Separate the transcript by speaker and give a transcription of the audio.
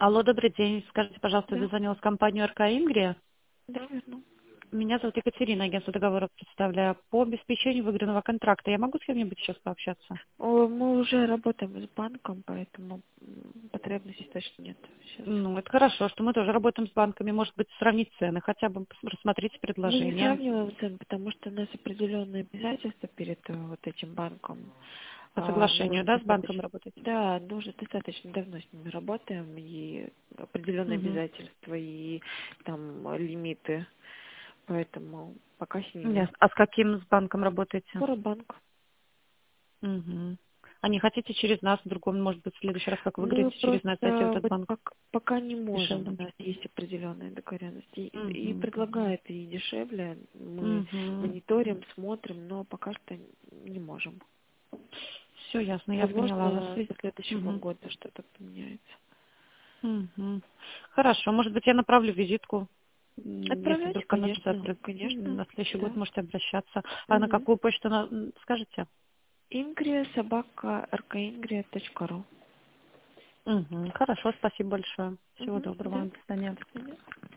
Speaker 1: Алло, добрый день. Скажите, пожалуйста,
Speaker 2: Да,
Speaker 1: дозвонилась в компанию РК Ингрия.
Speaker 2: да, верно.
Speaker 1: Меня зовут Екатерина, агентство договоров представляю. По обеспечению выигранного контракта я могу с кем-нибудь сейчас пообщаться?
Speaker 2: Мы уже работаем с банком, поэтому потребностей точно нет сейчас.
Speaker 1: Ну, это хорошо, что мы тоже работаем с банками. Может быть, сравнить цены, хотя бы рассмотрите
Speaker 2: Мы не
Speaker 1: предложение.
Speaker 2: сравниваем цен, потому что у нас определенные обязательства перед вот этим банком.
Speaker 1: По
Speaker 2: Мы
Speaker 1: соглашению,
Speaker 2: уже
Speaker 1: да, с банком
Speaker 2: достаточно,
Speaker 1: работаете?
Speaker 2: да, мы уже достаточно давно с ними работаем, и определенные
Speaker 1: Угу.
Speaker 2: обязательства, и там лимиты, поэтому пока с ними.
Speaker 1: Ясно. А с каким с банком работаете?
Speaker 2: Скоробанк.
Speaker 1: Угу. А не хотите через нас, в другом, может быть, в следующий раз, как
Speaker 2: Мы
Speaker 1: выиграете, через нас зайти в
Speaker 2: просто
Speaker 1: этот
Speaker 2: вот
Speaker 1: банк
Speaker 2: пока не можем.
Speaker 1: дешевле?
Speaker 2: У нас есть определенные договоренности. И
Speaker 1: Угу.
Speaker 2: предлагает и дешевле. Мы
Speaker 1: Угу.
Speaker 2: мониторим, смотрим, но пока что не можем.
Speaker 1: Все ясно, я поняла вас.
Speaker 2: Возможно, до следующего
Speaker 1: Мгм.
Speaker 2: года что-то поменяется.
Speaker 1: Мгм. Хорошо, может быть, я направлю визитку, если
Speaker 2: Отправляйте,
Speaker 1: вдруг понадобится
Speaker 2: конечно. Конечно,
Speaker 1: на следующий год
Speaker 2: да.
Speaker 1: можете обращаться. А на
Speaker 2: Угу.
Speaker 1: какую почту скажете?
Speaker 2: Ингрия собака ркингрия.ру.
Speaker 1: Мгм. Хорошо, спасибо большое. Всего
Speaker 2: Угу,
Speaker 1: доброго
Speaker 2: да.
Speaker 1: вам. До свидания.
Speaker 2: До свидания.